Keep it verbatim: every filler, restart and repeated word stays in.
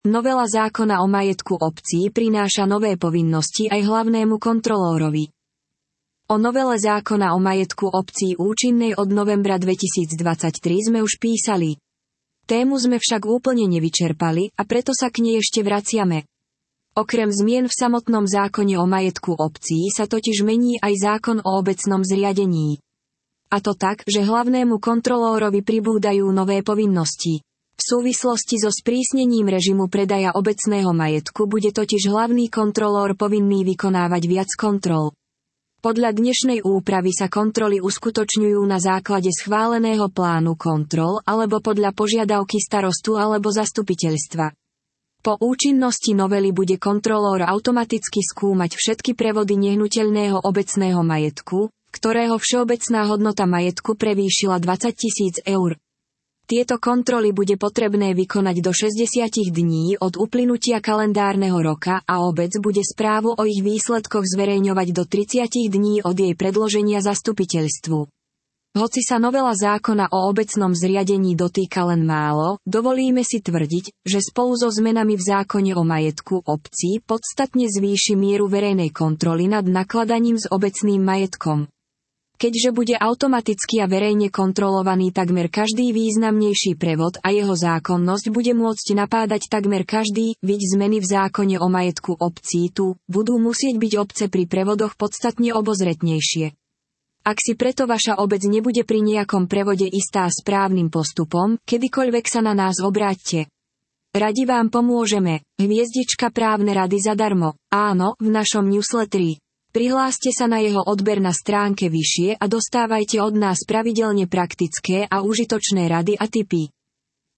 Novela zákona o majetku obcí prináša nové povinnosti aj hlavnému kontrolórovi. O novele zákona o majetku obcí účinnej od novembra dvetisícdvadsaťtri sme už písali. Tému sme však úplne nevyčerpali a preto sa k nej ešte vraciame. Okrem zmien v samotnom zákone o majetku obcí sa totiž mení aj zákon o obecnom zriadení. A to tak, že hlavnému kontrolórovi pribúdajú nové povinnosti. V súvislosti so sprísnením režimu predaja obecného majetku bude totiž hlavný kontrolór povinný vykonávať viac kontrol. Podľa dnešnej úpravy sa kontroly uskutočňujú na základe schváleného plánu kontrol alebo podľa požiadavky starostu alebo zastupiteľstva. Po účinnosti novely bude kontrolór automaticky skúmať všetky prevody nehnuteľného obecného majetku, ktorého všeobecná hodnota majetku prevýšila dvadsať tisíc eur. Tieto kontroly bude potrebné vykonať do šesťdesiat dní od uplynutia kalendárneho roka a obec bude správu o ich výsledkoch zverejňovať do tridsať dní od jej predloženia zastupiteľstvu. Hoci sa novela zákona o obecnom zriadení dotýka len málo, dovolíme si tvrdiť, že spolu so zmenami v zákone o majetku obcí podstatne zvýši mieru verejnej kontroly nad nakladaním s obecným majetkom. Keďže bude automaticky a verejne kontrolovaný takmer každý významnejší prevod a jeho zákonnosť bude môcť napádať takmer každý, viď zmeny v zákone o majetku obcí tu, budú musieť byť obce pri prevodoch podstatne obozretnejšie. Ak si preto vaša obec nebude pri nejakom prevode istá správnym postupom, kedykoľvek sa na nás obráťte. Radi vám pomôžeme. Hviezdička právne rady zadarmo. Áno, v našom newsletteri. Prihláste sa na jeho odber na stránke vyššie a dostávajte od nás pravidelne praktické a užitočné rady a tipy.